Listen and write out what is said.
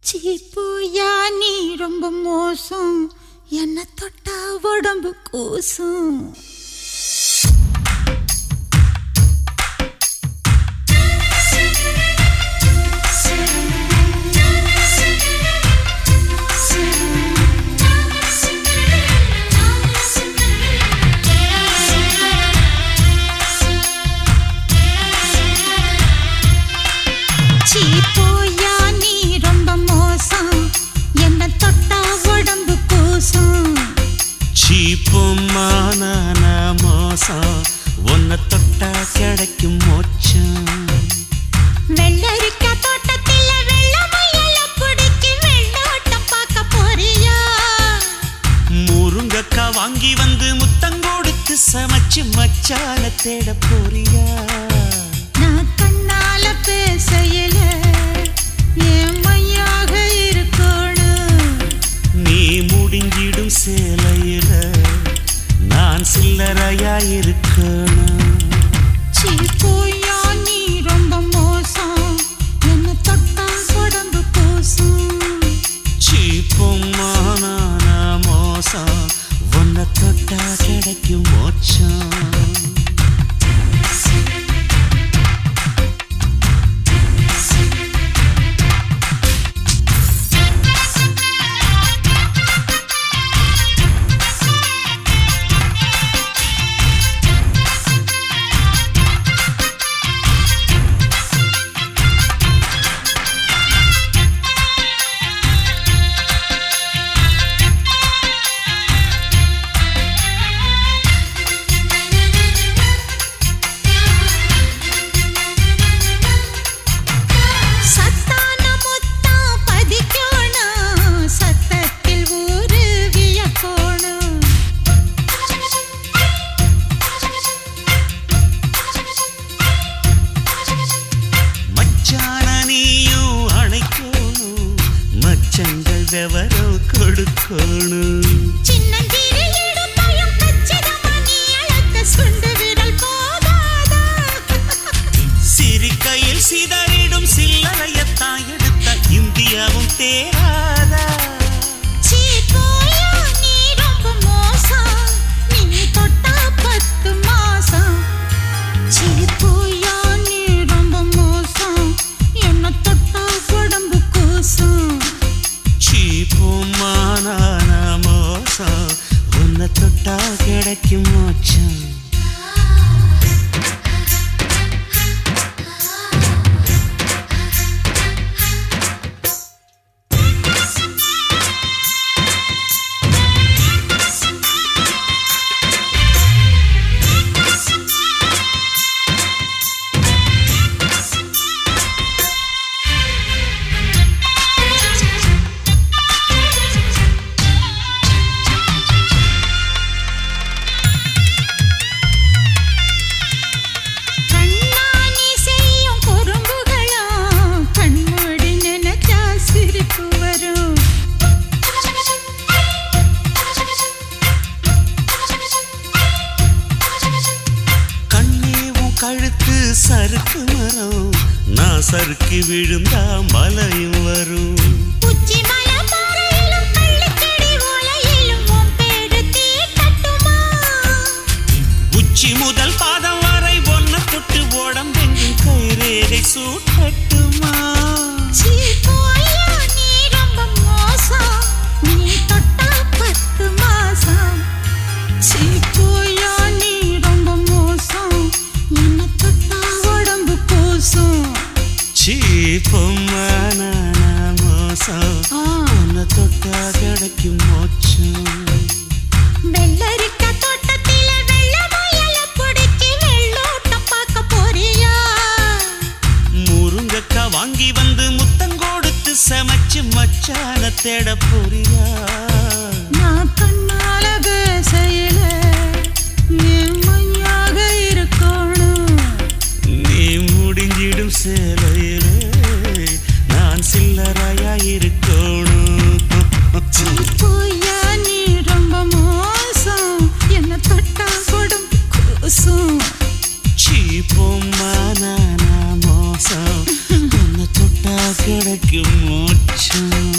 சீப்பூயா நீ ரொம்ப மோசம், என்ன தொட்டா உடம்பு கூசும். சீப்பூயா நீ ரொம்ப மோசம், என்ன தொட்டா உடம்பு கூசும். சீப்புமான மோசம், உன்னை தொட்டா கிடைக்கும் மோச்சம். வெள்ளரிக்கா தோட்டத்தில வெள்ளமுயல பிடிச்சி வெள்ளோட்டம் பார்க்க போறியா? முருங்கக்கா வாங்கி வந்து முத்தங்கொடுத்து சமைச்சு மச்சான தேட போறியா? நான் கண்ணால பேசையில ஏமையாக இருக்கணும். நீ முடிஞ்சிடும் சேலையில நான் சில்லறையா இருக்கணும். சீப்பூயா நீ ரொம்ப மோசம், என்ன தொட்டா உடம்பு கூசும். சீப்புமான மோசம், உன்னை தொட்டா கிடைக்கும் மோச்சம். மச்சங்கள் விவரம் கொடுக்கணும். சின்னஞ்சிறு இடுப்பையும் கச்சிதமா நீ அழைத்த சுண்டு விரல் போதாதா? சிரிக்கையில் சிதறிடும் சில்லறையத்தான் எடுத்த இந்தியாவும் தேராதா? சீப்பூயா நீ ரொம்ப மோசம், நீ தொட்டா 10 மாசம். சீப்பூயா நீ ரொம்ப மோசம், என்ன தொட்டா உடம்பு கூசும். சீப்புமான மோசம், உன்னை தொட்டா கிடைக்கும் மோச்சம். கழுத்து சறுக்கு மரம், நான் சறுக்கி விழுந்தா மலையும் வரும். உச்சி மலை பாறையிலும் கள்ளிக்கடி ஓலையிலும் உன் பேரு தீட்டட்டுமா? உச்சி முதல் பாதம் வரை ஒன்ன தொட்டு உடம்பெங்கும் கைரேகை சூட்டட்டுமா? சீப்பூயா நீ ரொம்ப மோசம், நீ தொட்டா 10 மாசம். சீப்பூயா நீ ரொம்ப மோசம், என்ன தொட்டா உடம்பு கூசும். சீப்புமான மோசம், உன்னை தொட்டா கிடைக்கும் மோச்சம். வெள்ளரிக்கா தோட்டத்தில வெள்ளமுயல பிடிச்சி வெள்ளோட்டம் பார்க்க போறியா? முருங்கக்கா வாங்கி வந்து முத்தங்கொடுத்து சமைச்சு மச்சான தேட போறியா? நான் கண்ணால பேசையில ஏமையாக இருக்கணும். நீ முடிஞ்சிடும் சேலையிலே நான் சில்லறையா இருக்கணும். சீப்பூயா நீ ரொம்ப மோசம், என்ன தொட்டா உடம்பு கூசும். சீப்புமான மோசம், உன்னை தொட்டா கிடைக்கும் மோச்சம். மச்சான்